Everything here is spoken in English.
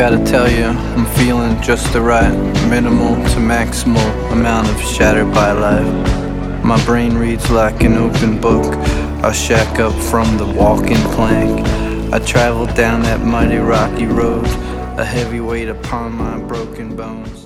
Gotta tell you, I'm feeling just the right minimal to maximal amount of shattered by life. My brain reads like an open book. I shack up from the walking plank. I travel down that mighty rocky road, a heavy weight upon my broken bones.